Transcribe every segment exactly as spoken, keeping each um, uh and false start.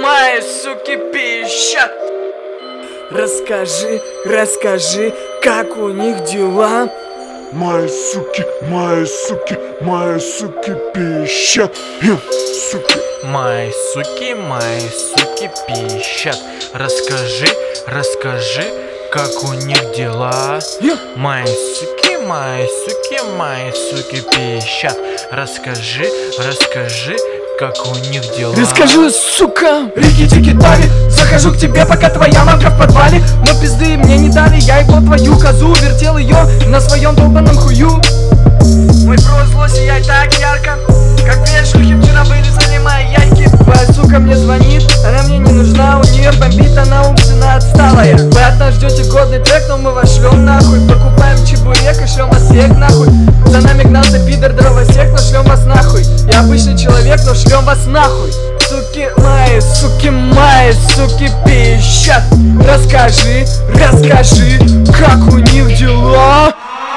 мои суки пищат. Расскажи, расскажи, как у них дела. Мои суки, мои суки, мои суки пищат. Я, суки. Мои суки, мои суки пищат. Расскажи, расскажи, как у них дела. Я. Мои суки, мои суки, мои суки пищат. Расскажи, расскажи, как у них дела. Расскажи, сука. Рики-тики-тави, захожу к тебе, пока твоя мамка в подвале. Но пизды мне не дали, я ебал твою козу. Вертел ее на своем долбаном хую. Мой про зло сияет так ярко, как две шлюхи вчера вырезали мои яйки. Твоя сука мне звонит, она мне не нужна. У нее бомбит, она умственно отсталая. Вы от нас ждете годный трек, но мы вас шлем нахуй. Покупаем чебурек и шлем вас всех нахуй. За нами гнался пидор дровосек, но шлем вас нахуй. Я обычный человек, но шлем вас нахуй. Суки мои, суки мои, суки пищат. Расскажи, расскажи, как у них дела.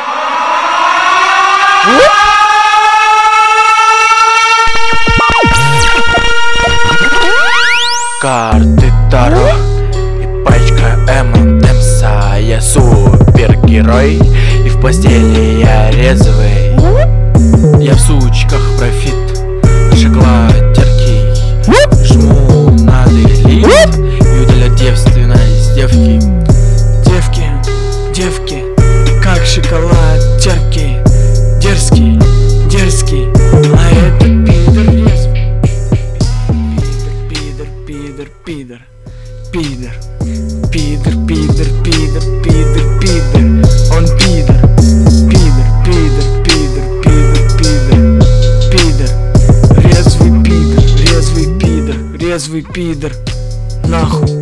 Карты Таро и пачка эм энд эмса. Я супергерой, и в постели я резвый. Я в сучках профит, шоколад терки. Жму на делит и удаляю девственность девки. Девки, девки, как шоколад терпкий. Дерзкий, дерзкий, а это пидор резвый. Пидор, пидор, пидор, пидор, пидор, пидор, пидор, пидор, пидор, он пидор, пидор, пидор, пидор, пидор, пидор, пидор, резвый пидор, резвый пидор, резвый пидор, нахуй.